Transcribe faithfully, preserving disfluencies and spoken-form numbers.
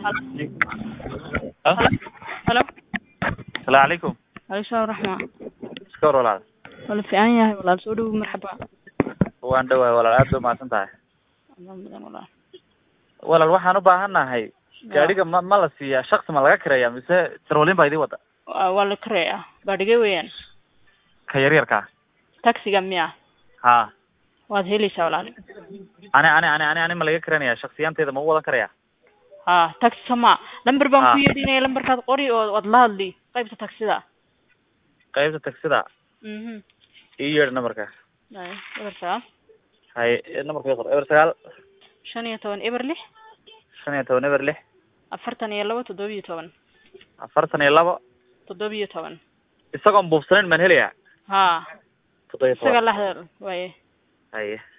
هلا السلام عليكم. عليكم الرحمة. شكرا ولا ولا في عيني ولا سودو مرحبا. waan dhawahay walaal aad bay mahadsan tahay walaal waxaan u baahanahay gaariga ma ma la siiyaa shakhsi ma laga kireeyaa mise sarwalin baa idin wada waa la kireeyaa baadhige weeyaan ka yar yarka taxiga miya ha waad helaysaa walaal ani ani ani ani ani ma laga kireenayaa shakhsiyaanteeda ma u wadan karayaa ha taxi sama lambar baan ku yeedinaya lambarkaad qori oo wad la hadli qaybta taxida qaybta taxida mhm ii yeedh numberka ay eberta hay numberka qor eber sagaal shan iyo toban eber lix shan iyo toban eber lix afartan iyo labo toddoba iyo toban afartan iyo labo toddoba iyo toban isagoon buufsanayn maan helayaa ha toddoba iyo toban isaga la hadal waaye haye